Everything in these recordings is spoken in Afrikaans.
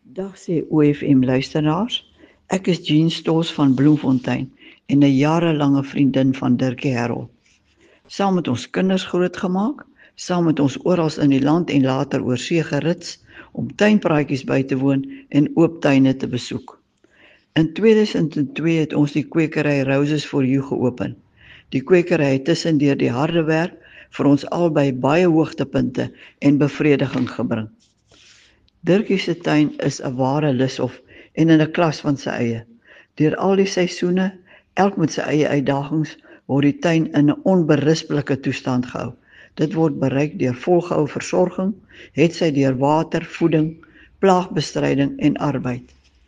Dag sê OFM luisteraars, ek is Jean Stoos van Bloemfontein en 'n jarelange vriendin van Dirkie Harold. Saam met ons kinders grootgemaak, saam met ons oral in die land en later oor see gerits om tuinpraatjies by te woon en oop tuine te besoek. In 2002 het ons die kwekery Roses for You geopen. Die kwekery het tussendeur die harde werk vir ons albei baie hoogtepunte en bevrediging gebring. Dirkie se tuin is 'n ware lushof en in 'n klas van sy eie. Deur al die seisoene, elk met sy eie uitdagings, word die tuin in 'n onberispelike toestand gehou. Dit word bereik deur volgehoue versorging, hetsy deur water, voeding, plaagbestryding en arbeid.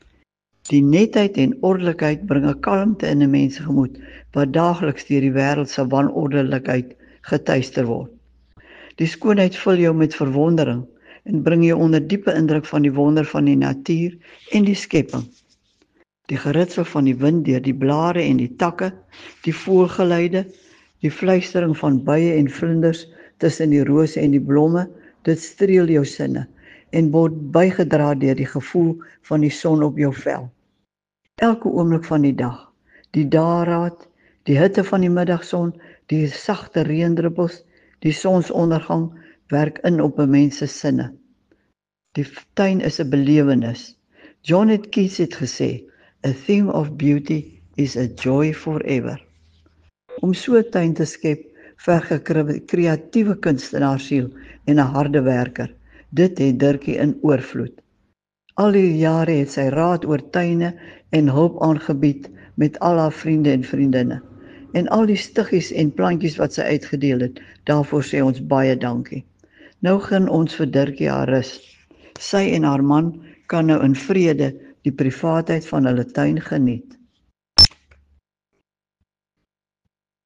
Die netheid en ordelikheid bring 'n kalmte in 'n mens gemoed wat daagliks deur die wêreld se wanordelikheid getuister word. Die skoonheid vul jou met verwondering en bring jou onder diepe indruk van die wonder van die natuur en die skepping. Die geritsel van die wind deur die blare en die takke, die voëlgeluide, die fluistering van bye en vlinders tussen die rose en die blomme, dit streel jou sinne en word bygedra deur die gevoel van die son op jou vel. Elke oomblik van die dag, die dageraad, die hitte van die middagson, die sagte reendruppels, die sonsondergang werk in op 'n mens se sinne. Die tuin is 'n belewenis. John Keats het gesê, "A thing of beauty is a joy forever." Om so 'n tuin te skep, verg 'n kreatiewe kunstenaarsziel en 'n harde werker. Dit het Dirkie in oorvloed. Al die jare het sy raad oor tuine en hulp aangebied met al haar vriende en vriendinne. En al die stiggies en plantjies wat sy uitgedeel het, daarvoor sê ons baie dankie. Nou gun ons vir Dirkie haar rus. Sy en haar man kan nou in vrede die privaatheid van hulle tuin geniet.